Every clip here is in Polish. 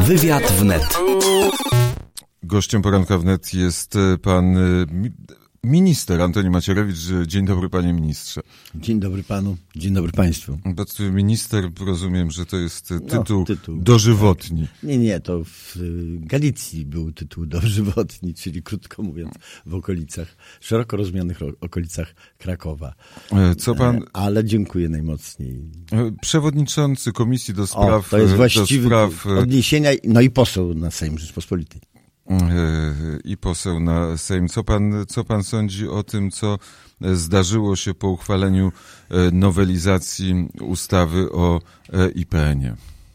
Wywiad wnet. Gościem Poranka Wnet jest pan minister Antoni Macierewicz. Dzień dobry, panie ministrze. Dzień dobry panu, dzień dobry państwu. Minister, rozumiem, że to jest tytuł dożywotni. Tak. Nie, to w Galicji był tytuł dożywotni, czyli krótko mówiąc w okolicach, szeroko rozumianych okolicach Krakowa. Co pan... Ale dziękuję najmocniej. Przewodniczący Komisji do Spraw... to jest właściwy odniesienia, no i poseł na Sejm Rzeczpospolitej. I poseł na Sejm. Co pan sądzi o tym, co zdarzyło się po uchwaleniu nowelizacji ustawy o IPN-ie?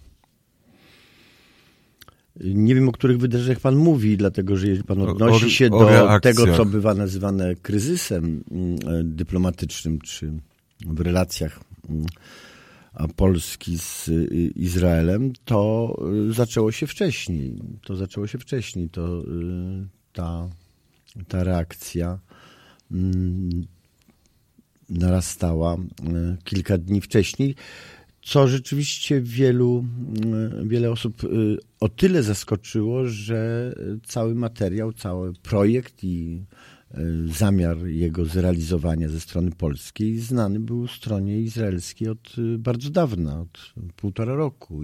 Nie wiem, o których wydarzeniach pan mówi, dlatego że jeżeli pan odnosi się do tego, co bywa nazywane kryzysem dyplomatycznym, czy w relacjach Polski z Izraelem, to zaczęło się wcześniej. Ta reakcja narastała kilka dni wcześniej, co rzeczywiście wiele osób o tyle zaskoczyło, że cały materiał, cały projekt i zamiar jego zrealizowania ze strony polskiej znany był stronie izraelskiej od bardzo dawna, od 1,5 roku.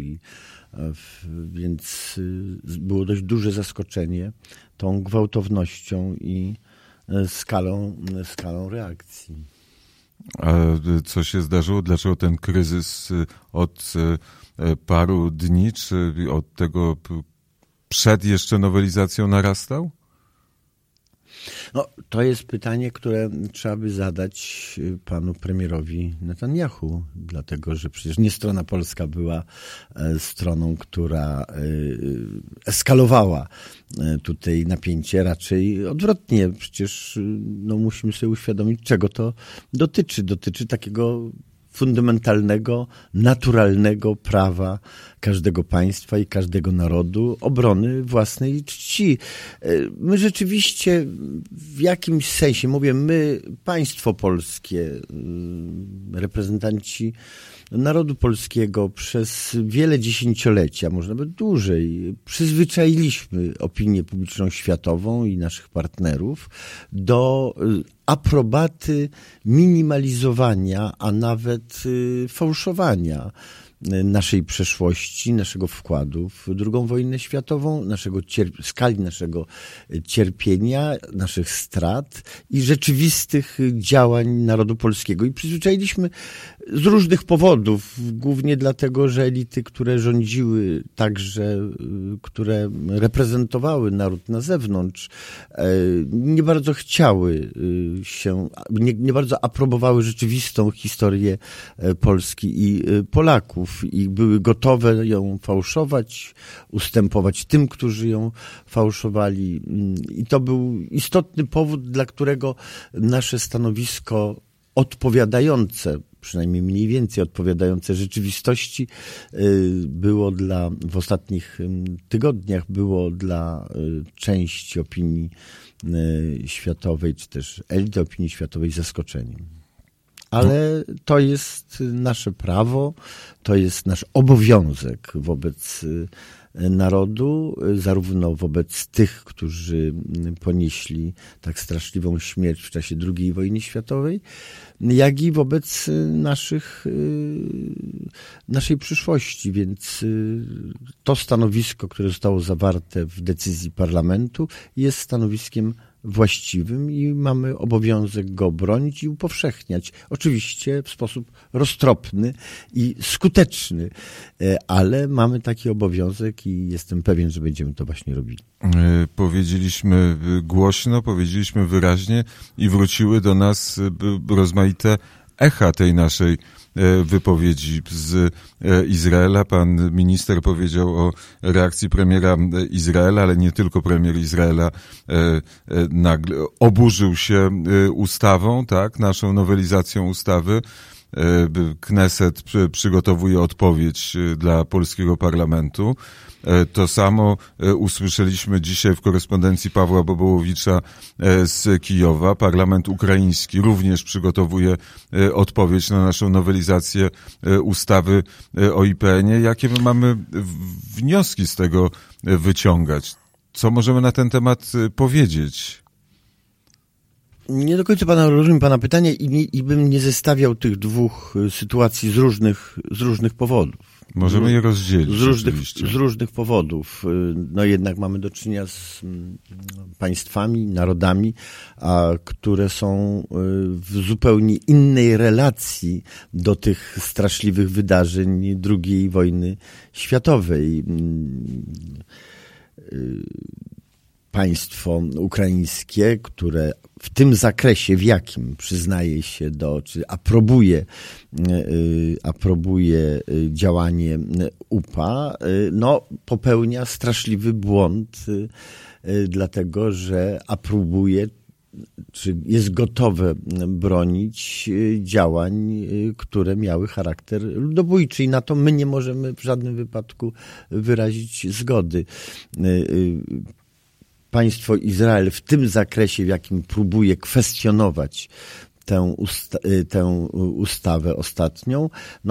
Więc było dość duże zaskoczenie tą gwałtownością i skalą reakcji. A co się zdarzyło? Dlaczego ten kryzys od paru dni, czy od tego przed jeszcze nowelizacją narastał? No, to jest pytanie, które trzeba by zadać panu premierowi Netanjahu, dlatego że przecież nie strona polska była stroną, która eskalowała tutaj napięcie, raczej odwrotnie. Przecież musimy sobie uświadomić, czego to dotyczy. Dotyczy takiego fundamentalnego, naturalnego prawa każdego państwa i każdego narodu obrony własnej czci. My rzeczywiście w jakimś sensie, mówię my, państwo polskie, reprezentanci narodu polskiego przez wiele dziesięciolecia, może nawet dłużej, przyzwyczailiśmy opinię publiczną światową i naszych partnerów do aprobaty, minimalizowania, a nawet fałszowania naszej przeszłości, naszego wkładu w II wojnę światową, skali naszego cierpienia, naszych strat i rzeczywistych działań narodu polskiego. I przyzwyczailiśmy z różnych powodów, głównie dlatego, że elity, które rządziły, także które reprezentowały naród na zewnątrz, nie bardzo chciały nie bardzo aprobowały rzeczywistą historię Polski i Polaków i były gotowe ją fałszować, ustępować tym, którzy ją fałszowali. I to był istotny powód, dla którego nasze stanowisko odpowiadające, przynajmniej mniej więcej odpowiadające rzeczywistości, w ostatnich tygodniach było dla części opinii światowej, czy też elity opinii światowej zaskoczeniem. Ale to jest nasze prawo, to jest nasz obowiązek wobec narodu, zarówno wobec tych, którzy ponieśli tak straszliwą śmierć w czasie II wojny światowej, jak i wobec naszej przyszłości. Więc to stanowisko, które zostało zawarte w decyzji parlamentu, jest stanowiskiem właściwym i mamy obowiązek go bronić i upowszechniać. Oczywiście w sposób roztropny i skuteczny, ale mamy taki obowiązek i jestem pewien, że będziemy to właśnie robili. Powiedzieliśmy głośno, powiedzieliśmy wyraźnie i wróciły do nas rozmaite echa tej naszej wypowiedzi z Izraela. Pan minister powiedział o reakcji premiera Izraela, ale nie tylko premier Izraela nagle oburzył się ustawą, tak, naszą nowelizacją ustawy Kneset przygotowuje odpowiedź dla polskiego parlamentu. To samo usłyszeliśmy dzisiaj w korespondencji Pawła Bobołowicza z Kijowa. Parlament ukraiński również przygotowuje odpowiedź na naszą nowelizację ustawy o IPN-ie. Jakie my mamy wnioski z tego wyciągać? Co możemy na ten temat powiedzieć? Nie do końca rozumiem pana pytanie i bym nie zestawiał tych dwóch sytuacji z różnych powodów. Możemy je rozdzielić. Z różnych powodów. No jednak mamy do czynienia z państwami, narodami, które są w zupełnie innej relacji do tych straszliwych wydarzeń II wojny światowej. Państwo ukraińskie, które w tym zakresie, w jakim przyznaje się czy aprobuje działanie UPA, popełnia straszliwy błąd, dlatego że aprobuje, czy jest gotowe bronić działań, które miały charakter ludobójczy i na to my nie możemy w żadnym wypadku wyrazić zgody. Państwo Izrael w tym zakresie, w jakim próbuje kwestionować tę ustawę ostatnią,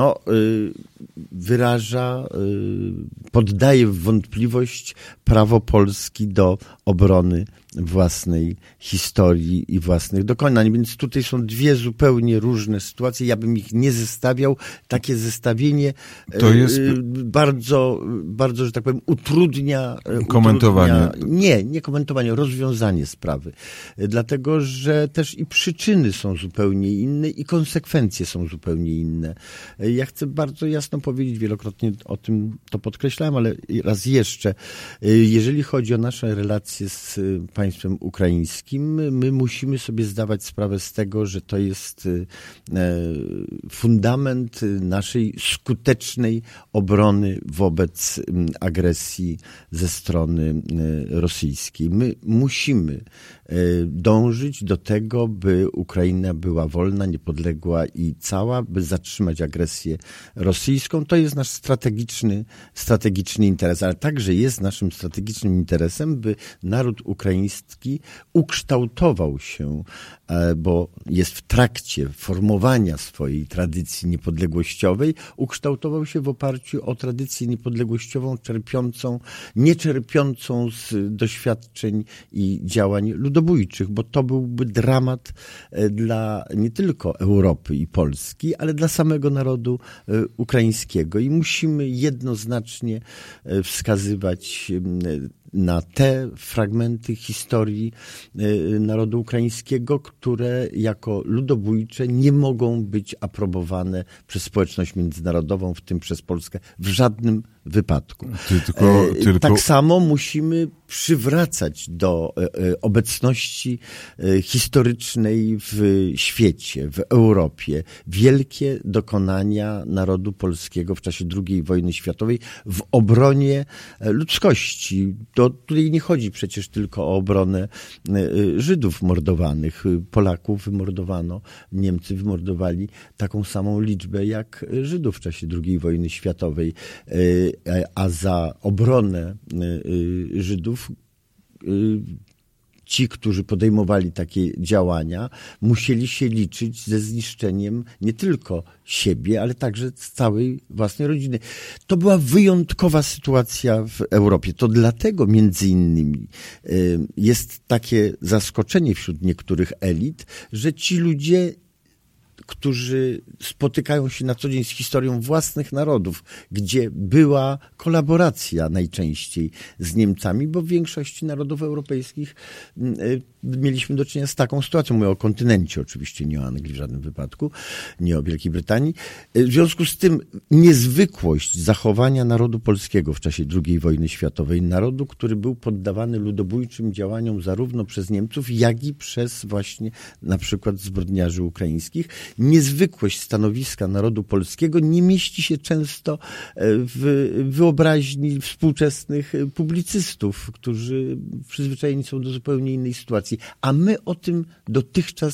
poddaje w wątpliwość prawo Polski do obrony własnej historii i własnych dokonań. Więc tutaj są dwie zupełnie różne sytuacje. Ja bym ich nie zestawiał. Takie zestawienie to jest bardzo, bardzo, że tak powiem, utrudnia komentowanie. Nie komentowanie, rozwiązanie sprawy. Dlatego, że też i przyczyny są zupełnie inne i konsekwencje są zupełnie inne. Ja chcę bardzo jasno powiedzieć, wielokrotnie o tym to podkreślałem, ale raz jeszcze, jeżeli chodzi o nasze relacje z państwem ukraińskim, my musimy sobie zdawać sprawę z tego, że to jest fundament naszej skutecznej obrony wobec agresji ze strony rosyjskiej. My musimy dążyć do tego, by Ukraina była wolna, niepodległa i cała, by zatrzymać agresję rosyjską. To jest nasz strategiczny interes, ale także jest naszym strategicznym interesem, by naród ukraiński ukształtował się, bo jest w trakcie formowania swojej tradycji niepodległościowej, ukształtował się w oparciu o tradycję niepodległościową nie czerpiącą z doświadczeń i działań ludobójczych, bo to byłby dramat dla nie tylko Europy i Polski, ale dla samego narodu ukraińskiego i musimy jednoznacznie wskazywać na te fragmenty historii narodu ukraińskiego, które jako ludobójcze nie mogą być aprobowane przez społeczność międzynarodową, w tym przez Polskę, w żadnym wypadku. Tak samo musimy przywracać do obecności historycznej w świecie, w Europie, wielkie dokonania narodu polskiego w czasie II wojny światowej w obronie ludzkości. Tutaj nie chodzi przecież tylko o obronę Żydów mordowanych. Polaków wymordowano, Niemcy wymordowali taką samą liczbę jak Żydów w czasie II wojny światowej, a za obronę Żydów ci, którzy podejmowali takie działania, musieli się liczyć ze zniszczeniem nie tylko siebie, ale także całej własnej rodziny. To była wyjątkowa sytuacja w Europie. To dlatego między innymi jest takie zaskoczenie wśród niektórych elit, że ci ludzie, którzy spotykają się na co dzień z historią własnych narodów, gdzie była kolaboracja najczęściej z Niemcami, bo w większości narodów europejskich mieliśmy do czynienia z taką sytuacją. Mówię o kontynencie oczywiście, nie o Anglii w żadnym wypadku, nie o Wielkiej Brytanii. W związku z tym niezwykłość zachowania narodu polskiego w czasie II wojny światowej, narodu, który był poddawany ludobójczym działaniom zarówno przez Niemców, jak i przez właśnie na przykład zbrodniarzy ukraińskich, niezwykłość stanowiska narodu polskiego nie mieści się często w wyobraźni współczesnych publicystów, którzy przyzwyczajeni są do zupełnie innej sytuacji. A my o tym dotychczas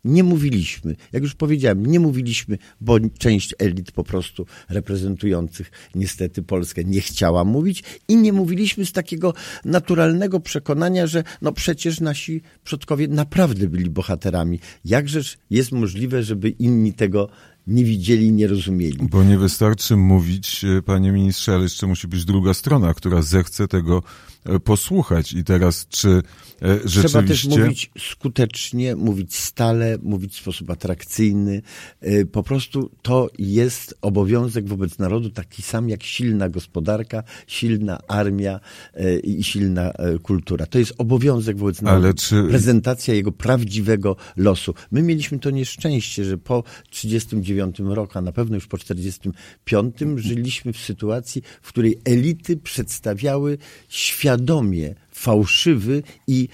nie mówiliśmy. Jak już powiedziałem, nie mówiliśmy, bo część elit po prostu reprezentujących niestety Polskę nie chciała mówić i nie mówiliśmy z takiego naturalnego przekonania, że no przecież nasi przodkowie naprawdę byli bohaterami. Jakżeż jest możliwe, żeby inni tego nie widzieli, nie rozumieli. Bo nie wystarczy mówić, panie ministrze, ale jeszcze musi być druga strona, która zechce tego posłuchać. I teraz czy rzeczywiście... Trzeba też mówić skutecznie, mówić stale, mówić w sposób atrakcyjny. Po prostu to jest obowiązek wobec narodu taki sam jak silna gospodarka, silna armia i silna kultura. To jest obowiązek wobec narodu. Prezentacja jego prawdziwego losu. My mieliśmy to nieszczęście, że po 1939 roku, a na pewno już po 1945 żyliśmy w sytuacji, w której elity przedstawiały świadomie fałszywy i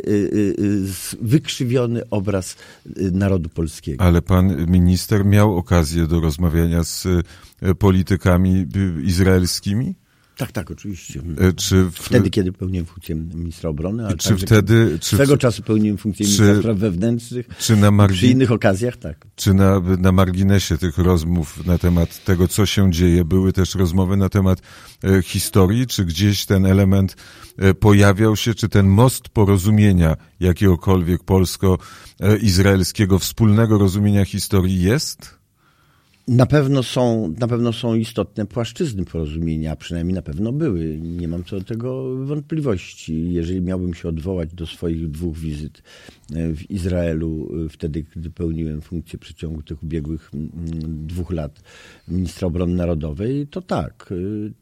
wykrzywiony obraz narodu polskiego. Ale pan minister miał okazję do rozmawiania z politykami izraelskimi? Tak, oczywiście. Wtedy, kiedy pełniłem funkcję ministra obrony, ale swego czasu pełniłem funkcję ministra spraw wewnętrznych, przy innych okazjach, tak. Czy na marginesie tych rozmów na temat tego, co się dzieje, były też rozmowy na temat historii? Czy gdzieś ten element pojawiał się, czy ten most porozumienia jakiegokolwiek polsko-izraelskiego, wspólnego rozumienia historii jest? Na pewno są istotne płaszczyzny porozumienia, a przynajmniej na pewno były. Nie mam co do tego wątpliwości. Jeżeli miałbym się odwołać do swoich 2 wizyt w Izraelu, wtedy, gdy pełniłem funkcję w przeciągu tych ubiegłych 2 lat ministra obrony narodowej, to tak,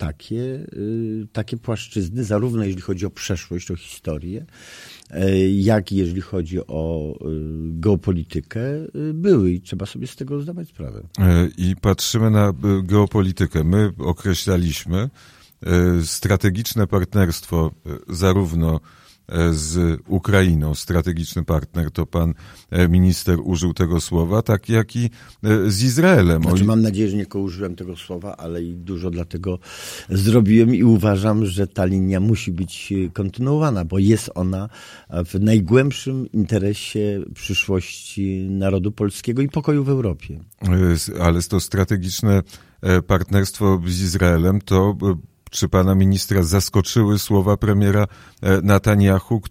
takie płaszczyzny, zarówno jeżeli chodzi o przeszłość, o historię, jak i jeżeli chodzi o geopolitykę, były i trzeba sobie z tego zdawać sprawę. I patrzymy na geopolitykę. My określaliśmy strategiczne partnerstwo zarówno z Ukrainą, strategiczny partner, to pan minister użył tego słowa, tak jak i z Izraelem. Mam nadzieję, że nie tylko użyłem tego słowa, ale i dużo dlatego zrobiłem i uważam, że ta linia musi być kontynuowana, bo jest ona w najgłębszym interesie przyszłości narodu polskiego i pokoju w Europie. Ale to strategiczne partnerstwo z Izraelem to... Czy pana ministra zaskoczyły słowa premiera Netanyahu,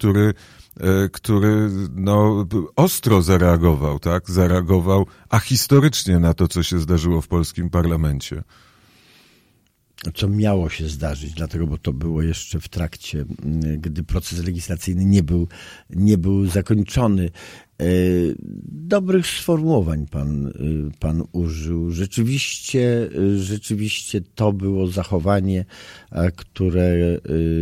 który ostro zareagował, tak? Zareagował ahistorycznie na to, co się zdarzyło w polskim parlamencie? Co miało się zdarzyć, dlatego, bo to było jeszcze w trakcie, gdy proces legislacyjny nie był zakończony. Dobrych sformułowań pan użył. Rzeczywiście to było zachowanie, które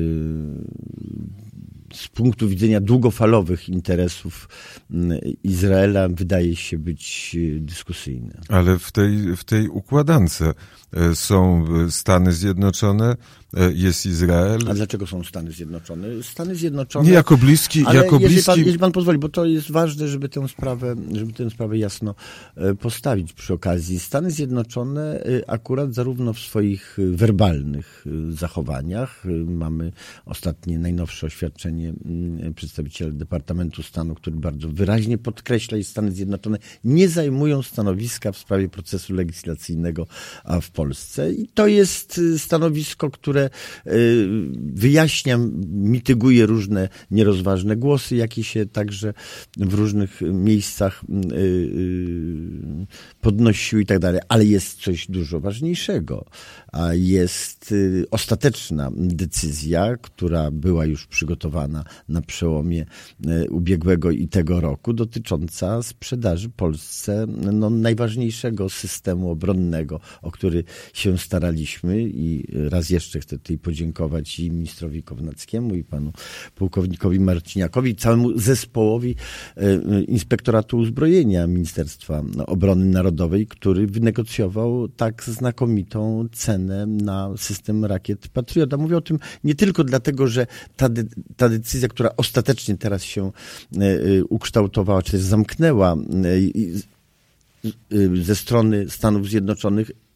z punktu widzenia długofalowych interesów Izraela wydaje się być dyskusyjne. Ale w tej układance są Stany Zjednoczone, jest Izrael. A dlaczego są Stany Zjednoczone? Stany Zjednoczone... Nie jako bliski... Jeśli pan pozwoli, bo to jest ważne, żeby tę sprawę jasno postawić przy okazji. Stany Zjednoczone akurat zarówno w swoich werbalnych zachowaniach, mamy ostatnie, najnowsze oświadczenie przedstawiciela Departamentu Stanu, który bardzo wyraźnie podkreśla, że Stany Zjednoczone nie zajmują stanowiska w sprawie procesu legislacyjnego w Polsce. I to jest stanowisko, które wyjaśnia, mityguje różne nierozważne głosy, jakie się także w różnych miejscach podnosiły i tak dalej. Ale jest coś dużo ważniejszego. A jest ostateczna decyzja, która była już przygotowana na przełomie ubiegłego i tego roku, dotycząca sprzedaży Polsce najważniejszego systemu obronnego, o który się staraliśmy i raz jeszcze chcę tutaj podziękować i ministrowi Kownackiemu, i panu pułkownikowi Marciniakowi, i całemu zespołowi Inspektoratu Uzbrojenia Ministerstwa Obrony Narodowej, który wynegocjował tak znakomitą cenę na system rakiet Patriota. Mówię o tym nie tylko dlatego, że ta decyzja, która ostatecznie teraz się ukształtowała, czy też zamknęła ze strony Stanów Zjednoczonych,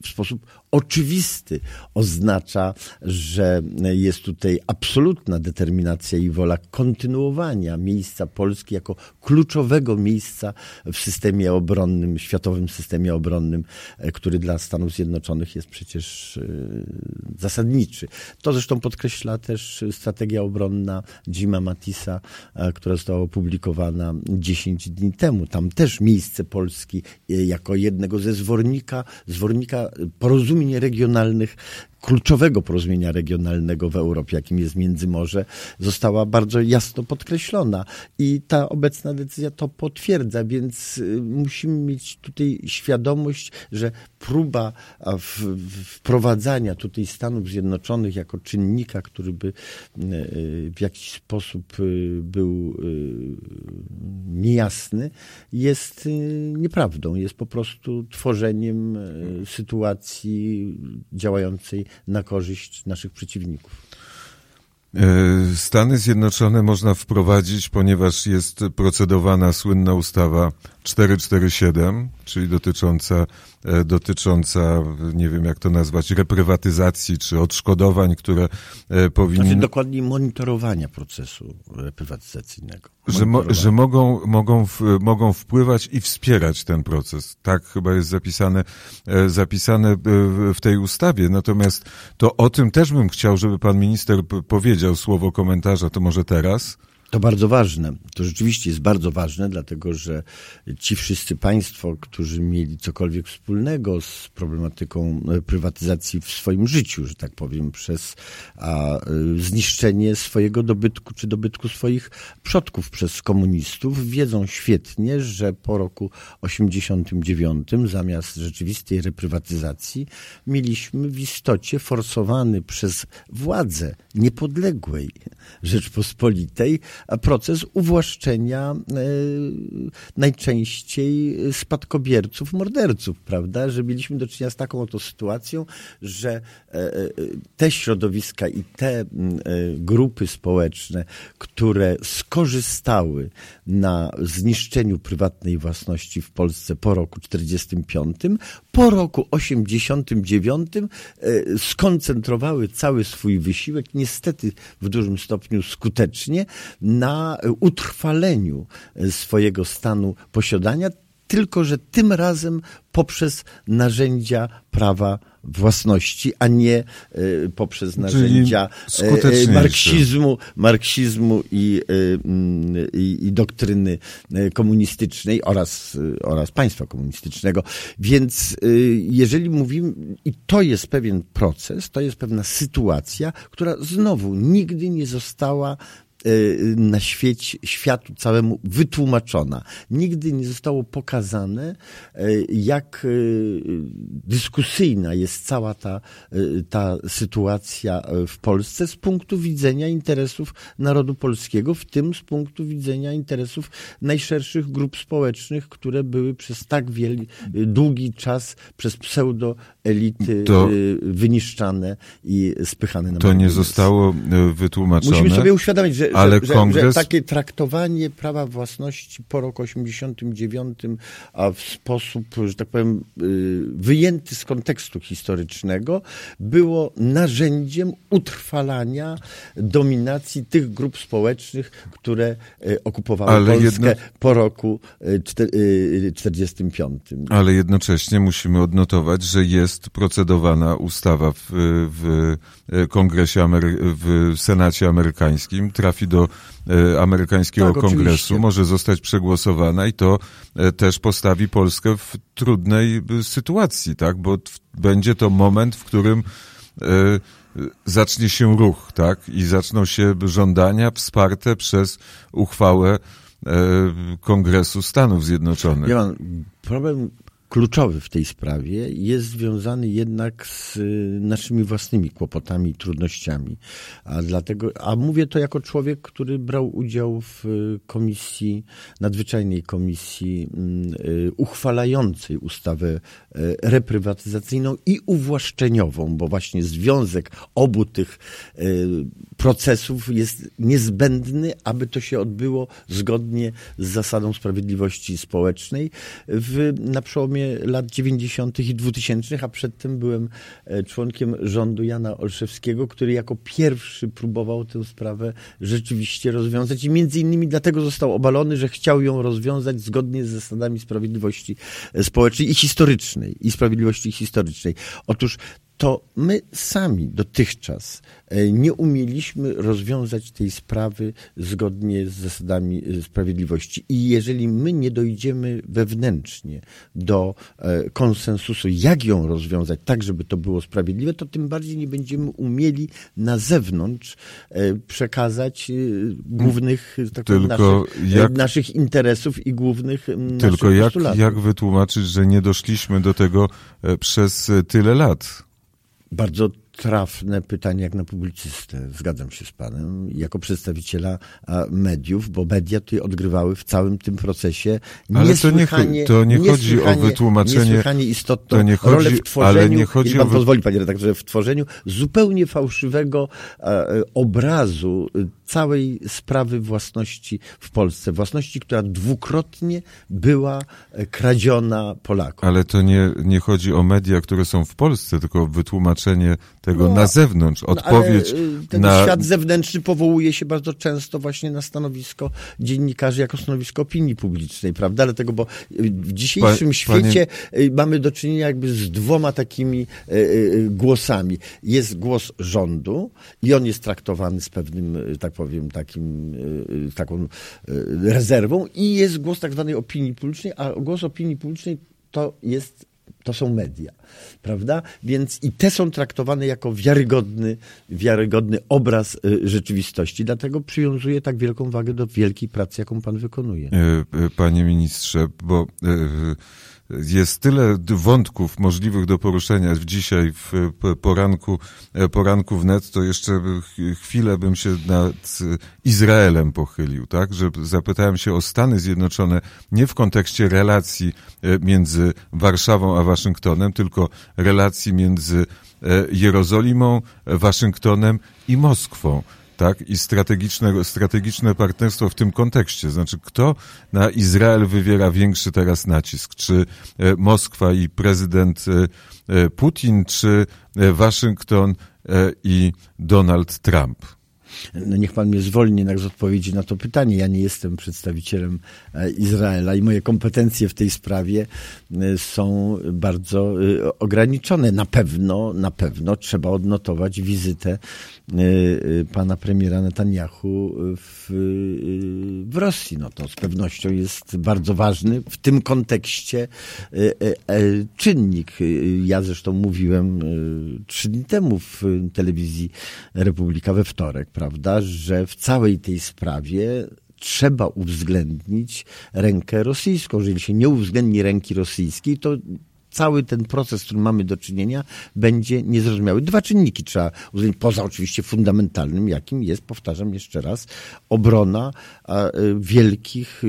w sposób oczywisty oznacza, że jest tutaj absolutna determinacja i wola kontynuowania miejsca Polski jako kluczowego miejsca w systemie obronnym, światowym systemie obronnym, który dla Stanów Zjednoczonych jest przecież zasadniczy. To zresztą podkreśla też strategia obronna Jima Mattisa, która została opublikowana 10 dni temu. Tam też miejsce Polski jako jednego ze zwornika porozumień regionalnych, kluczowego porozumienia regionalnego w Europie, jakim jest Międzymorze, została bardzo jasno podkreślona. I ta obecna decyzja to potwierdza, więc musimy mieć tutaj świadomość, że próba wprowadzania tutaj Stanów Zjednoczonych jako czynnika, który by w jakiś sposób był niejasny, jest nieprawdą. Jest po prostu tworzeniem sytuacji działającej na korzyść naszych przeciwników. Stany Zjednoczone można wprowadzić, ponieważ jest procedowana słynna ustawa 447, czyli dotycząca, nie wiem jak to nazwać, reprywatyzacji czy odszkodowań, które powinny... Znaczy dokładniej monitorowania procesu reprywatyzacyjnego. Że mogą wpływać i wspierać ten proces. Tak chyba jest zapisane w tej ustawie. Natomiast to o tym też bym chciał, żeby pan minister powiedział słowo komentarza, to może teraz. To bardzo ważne. To rzeczywiście jest bardzo ważne, dlatego że ci wszyscy państwo, którzy mieli cokolwiek wspólnego z problematyką prywatyzacji w swoim życiu, że tak powiem, przez zniszczenie swojego dobytku czy dobytku swoich przodków przez komunistów, wiedzą świetnie, że po roku 89 zamiast rzeczywistej reprywatyzacji mieliśmy w istocie forsowany przez władzę niepodległej Rzeczpospolitej proces uwłaszczenia najczęściej spadkobierców, morderców, prawda? Że mieliśmy do czynienia z taką oto sytuacją, że te środowiska i te grupy społeczne, które skorzystały na zniszczeniu prywatnej własności w Polsce po roku 45, po roku 89 skoncentrowały cały swój wysiłek, niestety w dużym stopniu skutecznie, na utrwaleniu swojego stanu posiadania, tylko że tym razem poprzez narzędzia prawa własności, a nie poprzez narzędzia marksizmu i doktryny komunistycznej oraz państwa komunistycznego. Więc jeżeli mówimy, i to jest pewien proces, to jest pewna sytuacja, która znowu nigdy nie została na światu całemu wytłumaczona. Nigdy nie zostało pokazane, jak dyskusyjna jest cała ta sytuacja w Polsce z punktu widzenia interesów narodu polskiego, w tym z punktu widzenia interesów najszerszych grup społecznych, które były przez tak długi czas przez pseudoelity wyniszczane i spychane na To nie zostało wytłumaczone. Musimy sobie uświadomić, że Kongres... takie traktowanie prawa własności po roku 89, a w sposób, że tak powiem, wyjęty z kontekstu historycznego, było narzędziem utrwalania dominacji tych grup społecznych, które okupowały Polskę po roku 45. Ale jednocześnie musimy odnotować, że jest procedowana ustawa w Kongresie, w Senacie amerykańskim, trafi do amerykańskiego Kongresu, oczywiście. Może zostać przegłosowana i to też postawi Polskę w trudnej sytuacji, tak? Bo będzie to moment, w którym zacznie się ruch, tak? I zaczną się żądania wsparte przez uchwałę Kongresu Stanów Zjednoczonych. Ja mam problem kluczowy w tej sprawie jest związany jednak z naszymi własnymi kłopotami i trudnościami. A mówię to jako człowiek, który brał udział w nadzwyczajnej komisji uchwalającej ustawę reprywatyzacyjną i uwłaszczeniową, bo właśnie związek obu tych procesów jest niezbędny, aby to się odbyło zgodnie z zasadą sprawiedliwości społecznej na przełomie przełomie lat 90. i 2000, a przedtem byłem członkiem rządu Jana Olszewskiego, który jako pierwszy próbował tę sprawę rzeczywiście rozwiązać i między innymi dlatego został obalony, że chciał ją rozwiązać zgodnie z zasadami sprawiedliwości społecznej i historycznej, i sprawiedliwości historycznej. Otóż to my sami dotychczas nie umieliśmy rozwiązać tej sprawy zgodnie z zasadami sprawiedliwości. I jeżeli my nie dojdziemy wewnętrznie do konsensusu, jak ją rozwiązać, tak żeby to było sprawiedliwe, to tym bardziej nie będziemy umieli na zewnątrz przekazać głównych naszych interesów i głównych tylko naszych postulatów. Jak wytłumaczyć, że nie doszliśmy do tego przez tyle lat? Bardzo trafne pytanie jak na publicystę. Zgadzam się z panem. Jako przedstawiciela mediów, bo media tutaj odgrywały w całym tym procesie nie chodzi o wytłumaczenie. Niesłychanie istotną rolę w tworzeniu, pan pozwoli, panie redaktorze, w tworzeniu zupełnie fałszywego obrazu całej sprawy własności w Polsce. Własności, która dwukrotnie była kradziona Polakom. Ale to nie chodzi o media, które są w Polsce, tylko o wytłumaczenie tego na zewnątrz, odpowiedź ten świat zewnętrzny powołuje się bardzo często właśnie na stanowisko dziennikarzy jako stanowisko opinii publicznej, prawda? Dlatego, bo w dzisiejszym świecie mamy do czynienia jakby z dwoma takimi głosami. Jest głos rządu i on jest traktowany z pewnym, tak powiem, taką rezerwą i jest głos tak zwanej opinii publicznej, a głos opinii publicznej to są media, prawda? Więc i te są traktowane jako wiarygodny obraz rzeczywistości. Dlatego przywiązuję tak wielką wagę do wielkiej pracy, jaką pan wykonuje. Panie ministrze, bo jest tyle wątków możliwych do poruszenia dzisiaj w poranku wnet, to jeszcze chwilę bym się nad Izraelem pochylił, tak? Że zapytałem się o Stany Zjednoczone nie w kontekście relacji między Warszawą a Waszyngtonem, tylko relacji między Jerozolimą, Waszyngtonem i Moskwą. Tak, i strategiczne partnerstwo w tym kontekście. Znaczy, kto na Izrael wywiera większy teraz nacisk? Czy Moskwa i prezydent Putin, czy Waszyngton i Donald Trump? No niech pan mnie zwolni jednak z odpowiedzi na to pytanie. Ja nie jestem przedstawicielem Izraela i moje kompetencje w tej sprawie są bardzo ograniczone. Na pewno trzeba odnotować wizytę pana premiera Netanjahu w Rosji. No to z pewnością jest bardzo ważny w tym kontekście czynnik. Ja zresztą mówiłem 3 dni temu w telewizji Republika we wtorek, prawda, że w całej tej sprawie trzeba uwzględnić rękę rosyjską. Jeżeli się nie uwzględni ręki rosyjskiej, to cały ten proces, z którym mamy do czynienia, będzie niezrozumiały. 2 czynniki trzeba uwzględnić, poza oczywiście fundamentalnym, jakim jest, powtarzam jeszcze raz, obrona wielkich,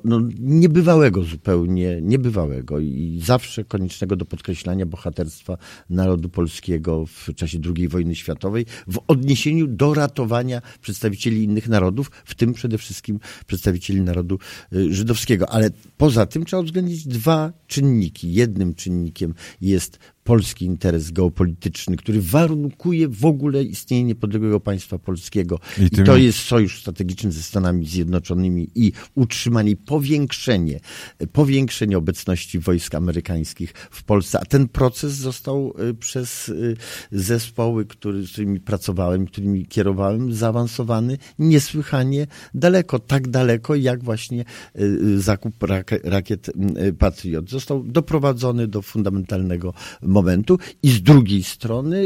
niebywałego i zawsze koniecznego do podkreślania bohaterstwa narodu polskiego w czasie II wojny światowej w odniesieniu do ratowania przedstawicieli innych narodów, w tym przede wszystkim przedstawicieli narodu żydowskiego. Ale poza tym trzeba uwzględnić 2 czynniki. Jednym czynnikiem jest polski interes geopolityczny, który warunkuje w ogóle istnienie niepodległego państwa polskiego. I to jest sojusz strategiczny ze Stanami Zjednoczonymi i utrzymanie i powiększenie obecności wojsk amerykańskich w Polsce. A ten proces został przez zespoły, z którymi pracowałem, którymi kierowałem, zaawansowany niesłychanie daleko. Tak daleko, jak właśnie zakup rakiet Patriot. Został doprowadzony do fundamentalnego momentu i z drugiej strony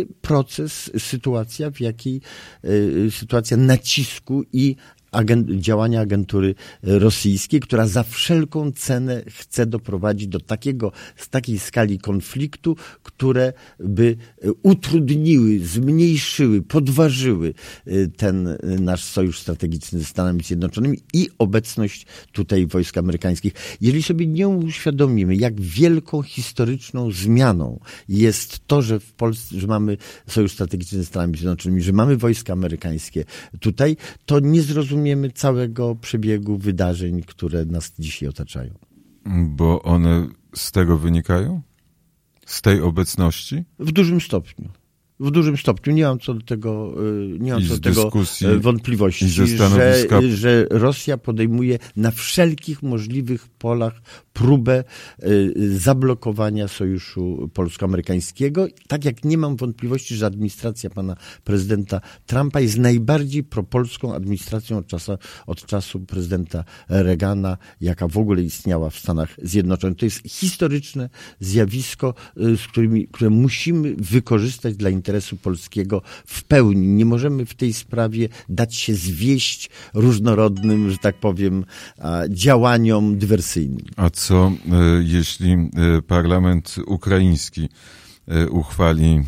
sytuacja nacisku i działania agentury rosyjskiej, która za wszelką cenę chce doprowadzić do takiej skali konfliktu, które by utrudniły, zmniejszyły, podważyły ten nasz sojusz strategiczny ze Stanami Zjednoczonymi i obecność tutaj wojsk amerykańskich. Jeżeli sobie nie uświadomimy, jak wielką historyczną zmianą jest to, że w Polsce, że mamy sojusz strategiczny ze Stanami Zjednoczonymi, że mamy wojska amerykańskie tutaj, to nie zrozumiemy całego przebiegu wydarzeń, które nas dzisiaj otaczają. Bo one z tego wynikają? Z tej obecności? W dużym stopniu. W dużym stopniu. Nie mam co do tego, wątpliwości, że Rosja podejmuje na wszelkich możliwych polach próbę zablokowania sojuszu polsko-amerykańskiego. Tak jak nie mam wątpliwości, że administracja pana prezydenta Trumpa jest najbardziej propolską administracją od czasu prezydenta Reagana, jaka w ogóle istniała w Stanach Zjednoczonych. To jest historyczne zjawisko, które musimy wykorzystać dla interesu polskiego w pełni. Nie możemy w tej sprawie dać się zwieść różnorodnym, że tak powiem, działaniom dywersyjnym. A co jeśli parlament ukraiński uchwali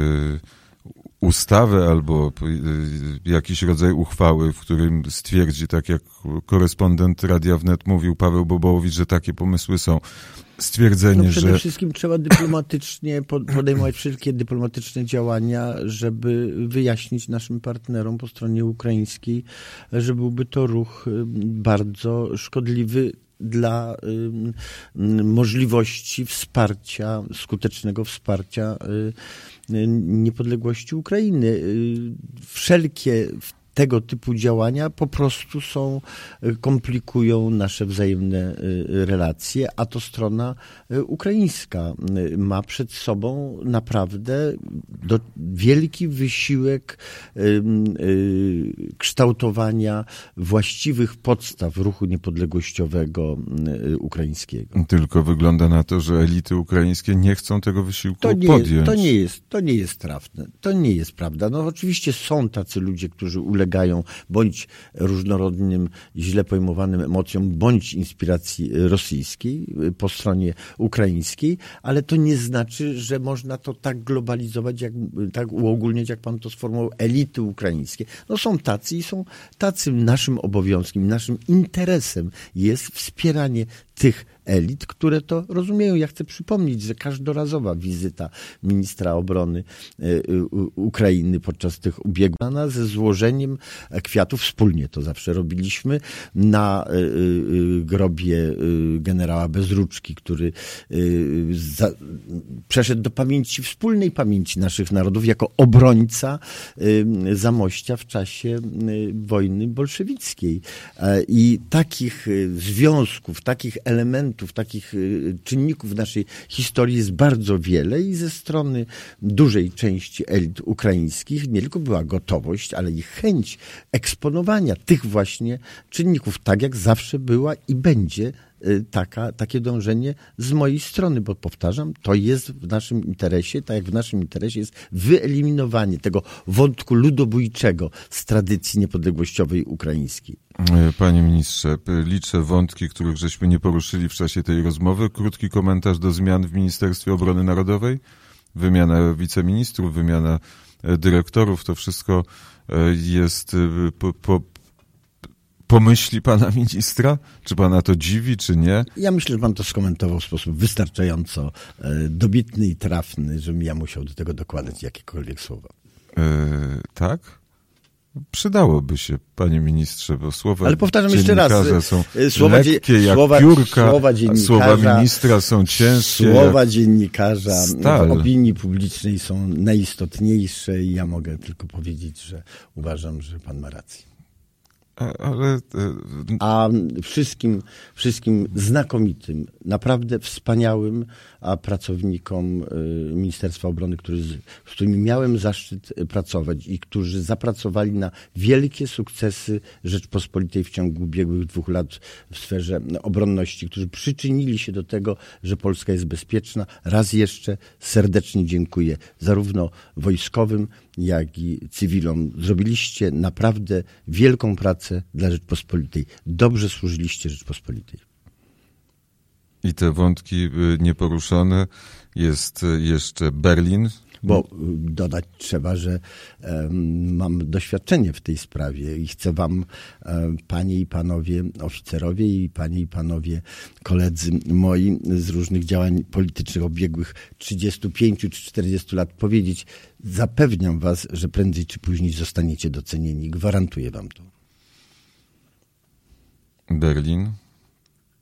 ustawę albo jakiś rodzaj uchwały, w którym stwierdzi, tak jak korespondent Radia Wnet mówił, Paweł Bobołowicz, że takie pomysły są. Stwierdzenie, przede wszystkim trzeba dyplomatycznie podejmować wszelkie dyplomatyczne działania, żeby wyjaśnić naszym partnerom po stronie ukraińskiej, że byłby to ruch bardzo szkodliwy dla możliwości skutecznego wsparcia niepodległości Ukrainy. Wszelkie tego typu działania po prostu komplikują nasze wzajemne relacje, a to strona ukraińska ma przed sobą naprawdę wielki wysiłek kształtowania właściwych podstaw ruchu niepodległościowego ukraińskiego. Tylko wygląda na to, że elity ukraińskie nie chcą tego wysiłku podjąć. To nie jest trafne. To nie jest prawda. No oczywiście są tacy ludzie, którzy ulegają bądź różnorodnym, źle pojmowanym emocjom, bądź inspiracji rosyjskiej po stronie ukraińskiej, ale to nie znaczy, że można to tak globalizować, tak uogólniać, jak pan to sformułował, elity ukraińskie. No są tacy i są tacy. Naszym obowiązkiem, naszym interesem jest wspieranie tych elit, które to rozumieją. Ja chcę przypomnieć, że każdorazowa wizyta ministra obrony Ukrainy podczas tych ubiegłych ze złożeniem kwiatów, wspólnie to zawsze robiliśmy, na grobie generała Bezruczki, który przeszedł do wspólnej pamięci naszych narodów jako obrońca Zamościa w czasie wojny bolszewickiej. I takich związków, takich elementów, takich czynników w naszej historii jest bardzo wiele i ze strony dużej części elit ukraińskich nie tylko była gotowość, ale i chęć eksponowania tych właśnie czynników, tak jak zawsze była i będzie takie dążenie z mojej strony, bo powtarzam, to jest w naszym interesie, tak jak w naszym interesie jest wyeliminowanie tego wątku ludobójczego z tradycji niepodległościowej ukraińskiej. Panie ministrze, liczę wątki, których żeśmy nie poruszyli w czasie tej rozmowy. Krótki komentarz do zmian w Ministerstwie Obrony Narodowej, wymiana wiceministrów, wymiana dyrektorów, to wszystko jest pomyśli pana ministra? Czy pana to dziwi, czy nie? Ja myślę, że pan to skomentował w sposób wystarczająco dobitny i trafny, żebym ja musiał do tego dokładać jakiekolwiek słowa. Tak? Przydałoby się, panie ministrze, bo słowa ale powtarzam jeszcze raz, są lekkie jak piórka, słowa ministra są ciężkie. Słowa dziennikarza w opinii publicznej są najistotniejsze i ja mogę tylko powiedzieć, że uważam, że pan ma rację. A wszystkim znakomitym, naprawdę wspaniałym pracownikom Ministerstwa Obrony, z którymi miałem zaszczyt pracować i którzy zapracowali na wielkie sukcesy Rzeczpospolitej w ciągu ubiegłych 2 lat w sferze obronności, którzy przyczynili się do tego, że Polska jest bezpieczna. Raz jeszcze serdecznie dziękuję zarówno wojskowym, jak i cywilom. Zrobiliście naprawdę wielką pracę dla Rzeczpospolitej. Dobrze służyliście Rzeczpospolitej. I te wątki nieporuszone. Jest jeszcze Berlin. Bo dodać trzeba, że mam doświadczenie w tej sprawie i chcę wam, panie i panowie oficerowie i panie i panowie koledzy moi z różnych działań politycznych ubiegłych 35 czy 40 lat powiedzieć, zapewniam was, że prędzej czy później zostaniecie docenieni. Gwarantuję wam to. Berlin.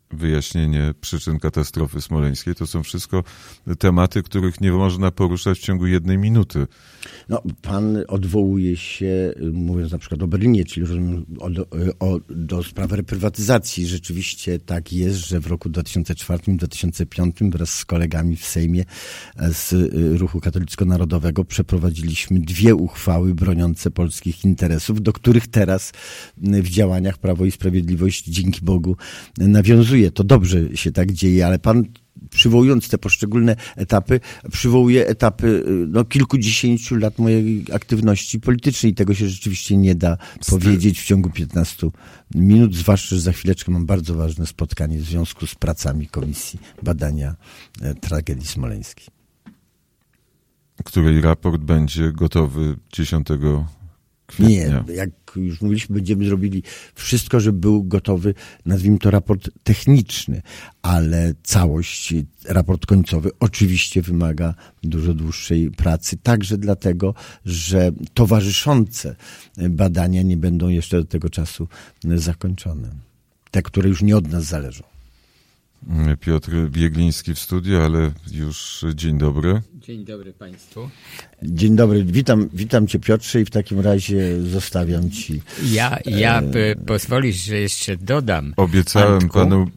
wyjaśnienie przyczyn katastrofy smoleńskiej. To są wszystko tematy, których nie można poruszać w ciągu 1 minuty. No, pan odwołuje się, mówiąc na przykład o Berlinie, czyli do sprawy reprywatyzacji. Rzeczywiście tak jest, że w roku 2004-2005 wraz z kolegami w Sejmie z Ruchu Katolicko-Narodowego przeprowadziliśmy 2 uchwały broniące polskich interesów, do których teraz w działaniach Prawo i Sprawiedliwość, dzięki Bogu, nawiązuje. To dobrze się tak dzieje, ale pan, przywołując te poszczególne etapy, przywołuje etapy kilkudziesięciu lat mojej aktywności politycznej. Tego się rzeczywiście nie da powiedzieć w ciągu 15 minut, zwłaszcza, że za chwileczkę mam bardzo ważne spotkanie w związku z pracami Komisji Badania Tragedii Smoleńskiej. Której raport będzie gotowy 10 kwietnia. Nie, jak już mówiliśmy, będziemy zrobili wszystko, żeby był gotowy, nazwijmy to raport techniczny, ale całość, raport końcowy oczywiście wymaga dużo dłuższej pracy, także dlatego, że towarzyszące badania nie będą jeszcze do tego czasu zakończone. Te, które już nie od nas zależą. Piotr Biegliński w studiu, ale już dzień dobry. Dzień dobry Państwu. Dzień dobry, witam Cię, Piotrze, i w takim razie zostawiam Ci. Ja pozwolisz, że jeszcze dodam. Obiecałem Antku, panu.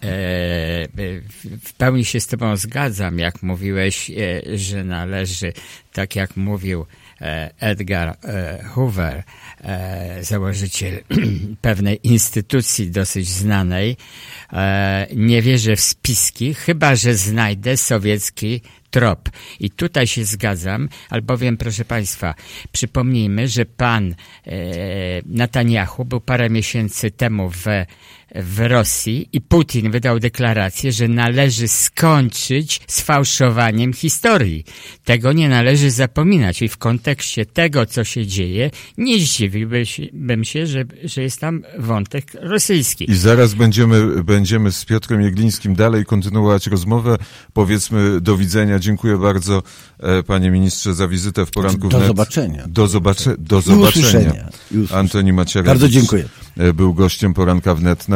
W pełni się z Tobą zgadzam, jak mówiłeś, że należy, tak jak mówił Edgar Hoover, założyciel pewnej instytucji dosyć znanej, nie wierzę w spiski, chyba że znajdę sowiecki trop. I tutaj się zgadzam, albowiem, proszę Państwa, przypomnijmy, że pan Netanyahu był parę miesięcy temu w Rosji i Putin wydał deklarację, że należy skończyć z fałszowaniem historii. Tego nie należy zapominać i w kontekście tego, co się dzieje, nie zdziwiłbym się, że jest tam wątek rosyjski. I zaraz będziemy z Piotrem Jeglińskim dalej kontynuować rozmowę. Powiedzmy do widzenia. Dziękuję bardzo, panie ministrze, za wizytę w Poranku Wnet. Do zobaczenia. Do zobaczenia. I usłyszenia. Antoni Macierewicz bardzo dziękuję. Był gościem Poranka Wnet.